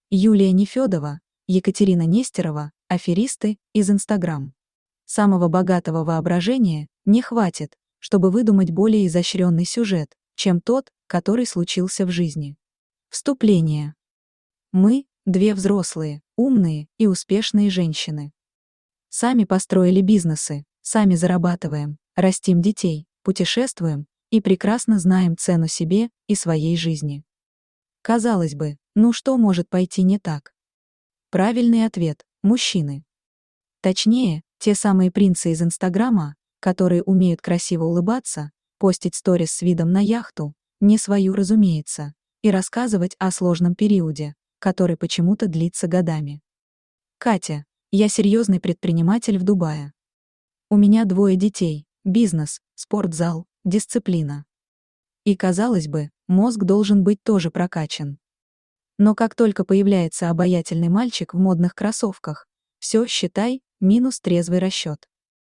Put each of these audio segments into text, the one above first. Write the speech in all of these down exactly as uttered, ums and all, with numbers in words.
Юлия Нефёдова, Екатерина Нестерова, аферисты из Инстаграм. Самого богатого воображения не хватит, чтобы выдумать более изощренный сюжет, чем тот, который случился в жизни. Вступление. Мы – две взрослые, умные и успешные женщины. Сами построили бизнесы, сами зарабатываем, растим детей, путешествуем и прекрасно знаем цену себе и своей жизни. Казалось бы, ну что может пойти не так? Правильный ответ – мужчины. Точнее, те самые принцы из Инстаграма, которые умеют красиво улыбаться, постить сторис с видом на яхту, не свою, разумеется, и рассказывать о сложном периоде, который почему-то длится годами. Катя, я серьезный предприниматель в Дубае. У меня двое детей, бизнес, спортзал, дисциплина. И, казалось бы, мозг должен быть тоже прокачан. Но как только появляется обаятельный мальчик в модных кроссовках, все, считай, минус трезвый расчет.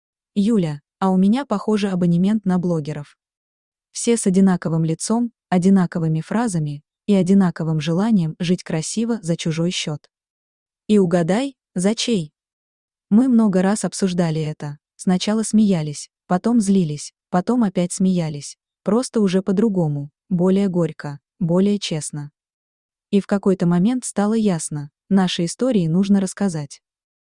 Юля, а у меня, похоже, абонемент на блогеров. Все с одинаковым лицом, одинаковыми фразами и одинаковым желанием жить красиво за чужой счет. И угадай, за чей? Мы много раз обсуждали это. Сначала смеялись, потом злились, потом опять смеялись. Просто уже по-другому, более горько, более честно. И в какой-то момент стало ясно, наши истории нужно рассказать.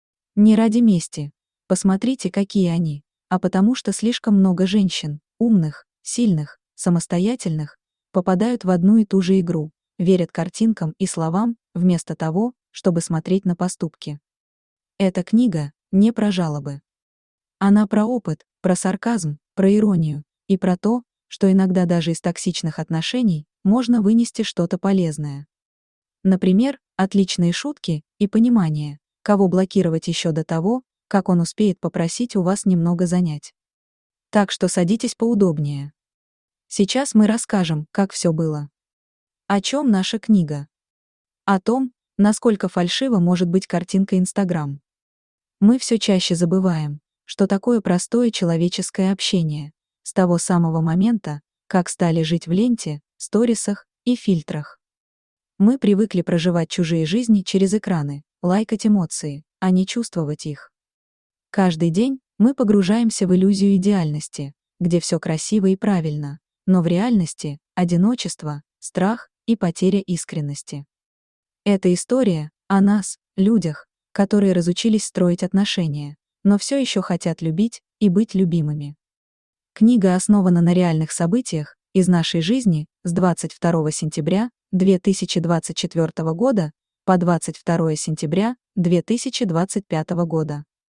Не ради мести, посмотрите, какие они, а потому что слишком много женщин, умных, сильных, самостоятельных, попадают в одну и ту же игру, верят картинкам и словам, вместо того, чтобы смотреть на поступки. Эта книга не про жалобы. Она про опыт, про сарказм, про иронию и про то, что иногда даже из токсичных отношений можно вынести что-то полезное. Например, отличные шутки и понимание, кого блокировать еще до того, как он успеет попросить у вас немного занять. Так что садитесь поудобнее. Сейчас мы расскажем, как все было. О чем наша книга? О том, насколько фальшиво может быть картинка Инстаграм. Мы все чаще забываем, что такое простое человеческое общение, с того самого момента, как стали жить в ленте, сторисах и фильтрах. Мы привыкли проживать чужие жизни через экраны, лайкать эмоции, а не чувствовать их. Каждый день мы погружаемся в иллюзию идеальности, где все красиво и правильно, но в реальности – одиночество, страх и потеря искренности. Это история о нас, людях, которые разучились строить отношения, но все еще хотят любить и быть любимыми. Книга основана на реальных событиях из нашей жизни с двадцать второго сентября две тысячи двадцать четвёртого года по двадцать второе сентября две тысячи двадцать пятого года.